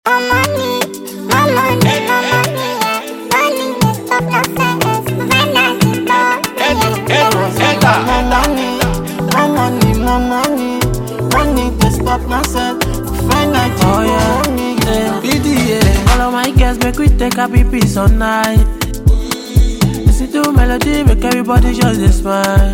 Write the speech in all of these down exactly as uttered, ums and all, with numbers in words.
Take happy peace all night. Listen to melody, make everybody just dey smile.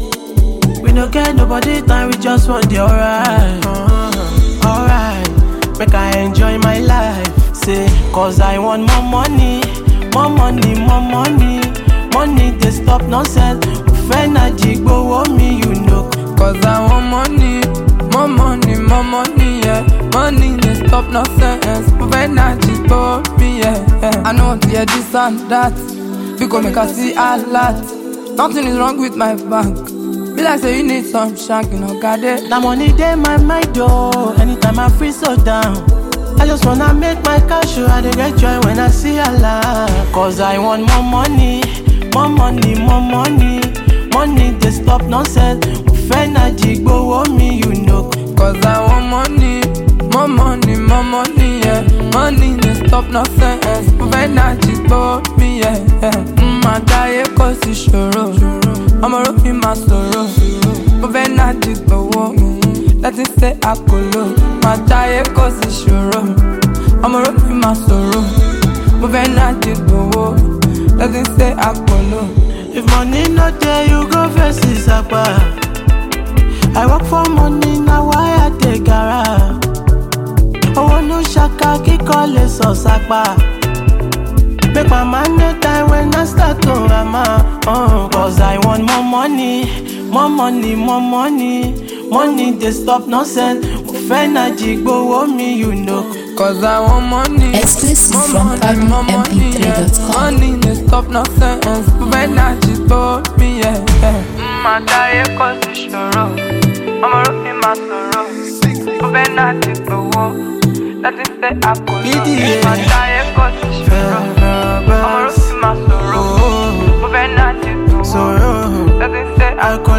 We no get nobody time, we just want the alright. Uh-huh. Alright, make I enjoy my life. Say, cause I want more money, more money, more money. Money, they stop nonsense. Energy go on me, you know. Cause I want money, more money, more money, yeah. Money, they stop nonsense. Energy go on me, yeah. Yeah. I know want to hear this and that. Because make I see a lot. Nothing is wrong with my bank. Be like say you need some shank, you know, got it. That money dey my mind, though. Anytime I feel so down, I just wanna make my cash show. I dey get joy when I see a lot. Cause I want more money, more money, more money. Money, they stop nonsense. Energy go on me, you know. Cause I want money, more money, more money, yeah. Money, they stop nonsense. Energy go on me, yeah, yeah. Mm, I die cause it's sure. I'm a rock in my sorrow. Energy go on. Let it say I could low. My die cause it's sure. I'm a rock in my sorrow. Energy go on. Let it say I could low. If money not there, you go first is apa. I work for money, now why I take gara. Oh no shaka, ki call so sapa. Make my man no time when I start to rama. Uh, Cause I want more money, more money, more money. Money, they stop nonsense. Energy go on me, you know. Cause I want money, exclusive more from money, more M P money, three yeah. dot com. Money, they stop nonsense. Energy go on me, yeah, yeah. Mm, I die cause it's sure. I'm a rock in my sorrow. Energy go on. Let it say I could love. My die cause it's sure. I'm a rock in my sorrow. Energy go on. Let it say I could